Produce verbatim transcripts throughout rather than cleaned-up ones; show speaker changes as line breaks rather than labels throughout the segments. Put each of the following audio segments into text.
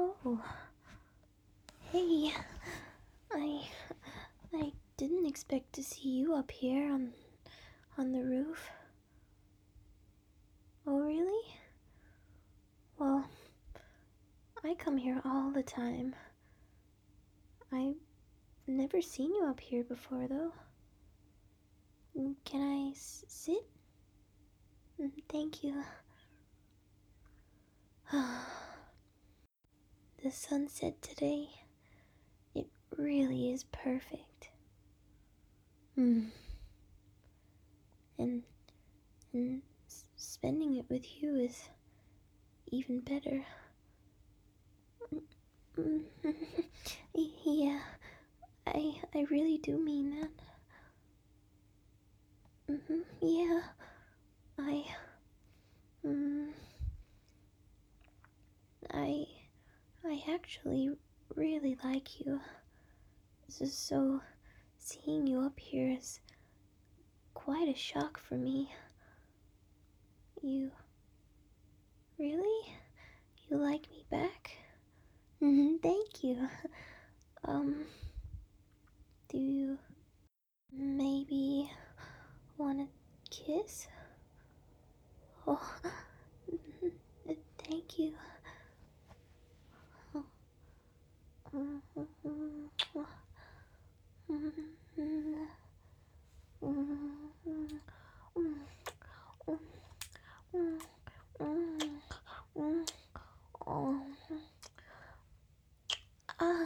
Oh, hey. I I didn't expect to see you up here on on the roof. Oh, really? Well, I come here all the time. I've never seen you up here before, though. Can I s- sit? Mm, Thank you. The sunset today, it really is perfect. Mm. And and s- spending it with you is even better. Mm. Yeah, I I really do mean that. hmm Yeah, I mm, I I actually really like you. So, so seeing you up here is quite a shock for me. You really? You like me back? hmm Thank you. Um, do you maybe want to kiss? Oh, thank you. Ah,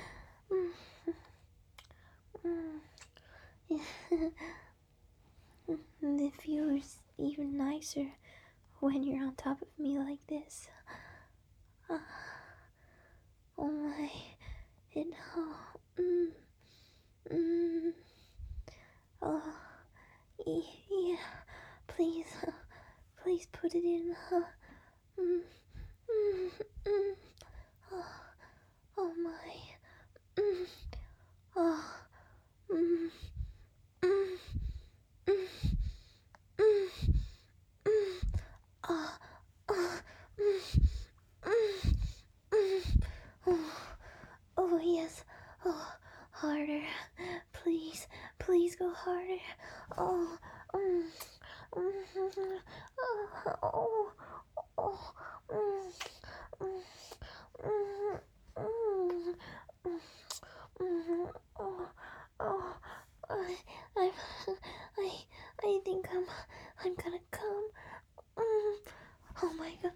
the view is even nicer when you're on top of me like this. Ah, oh my, it, oh, mm, mm, oh, yeah, please, please put it in. Uh, mm, mm, mm, oh, oh my, mm, oh, mm, mm, mm, mm, mm, oh, oh, mm, mm, mm, oh, oh yes, oh, harder, please, please go harder, oh, mm, mm, oh, oh, oh, mm, mm, mm, mm, mm, oh, oh, I, I, I, I think I'm, I'm gonna come. Mm, oh my god.